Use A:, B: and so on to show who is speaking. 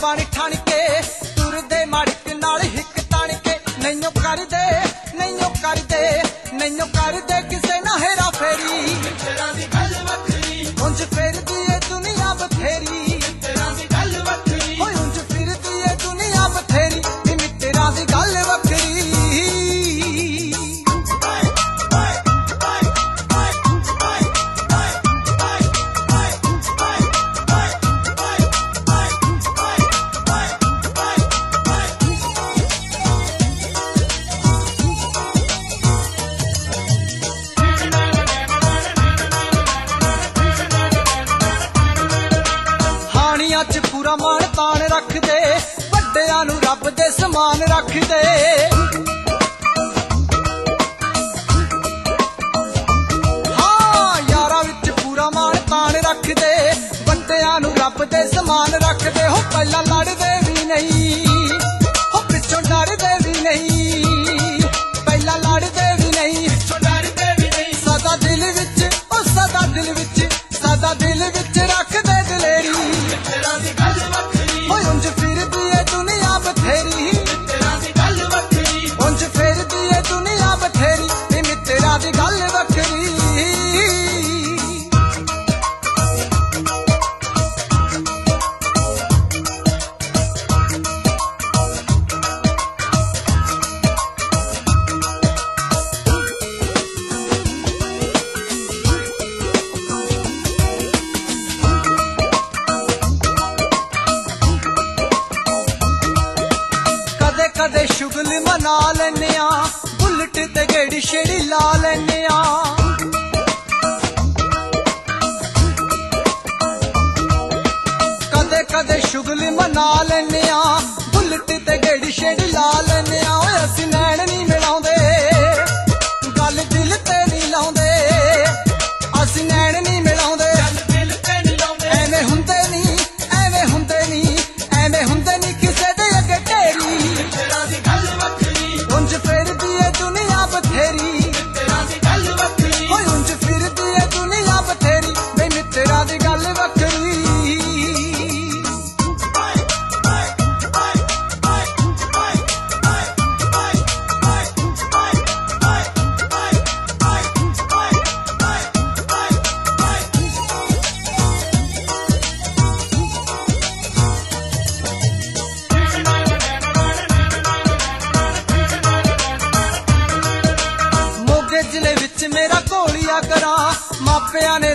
A: बन ठण के तुरदे मड़क नाल हिक तन के नैयो कर दे किसे ना हेरा फेरी उंज फिरदी ए दुनिया बथेरी उंज फिरदी ए दुनिया बथेरी मित्तरां दी गल वखरी च पूरा मान तान रख दे वड्डियां नूं रब दे समान रख दे हाँ यारा विच पूरा मान तान रख दे वड्डियां नूं रब दे समान रख दे हो पहला लड़दे भी नहीं हो पिछों डरदे भी नहीं पहला लड़दे भी नहीं सदा दिल विच ओ सदा दिल विच रख दे दिलेरी उंज फिरदी ए दुनिया बथेरी उंज फिरदी ए दुनिया बथेरी मित्तरां दी गल वखरी कदे शुगल मना लेने बुलट ते गेड़ी शेड़ी ला लेने कदे शुगल मना लेने बुलट ते गेड़ी शेड़ी ला लेने असीं नैन नहीं मिलाउंदे गल दिल ते नहीं लाउंदे असीं नैन नहीं मिलाउंदे एवें हुंदे नहीं किसे दे अगे ढेरी उंज फिरदी ए दुनिया बथेरी उंज फिरदी ए दुनिया बथेरी वे मित्तरां दी गल वखरी जिले विच मेरा घोलिया करा मापिया ने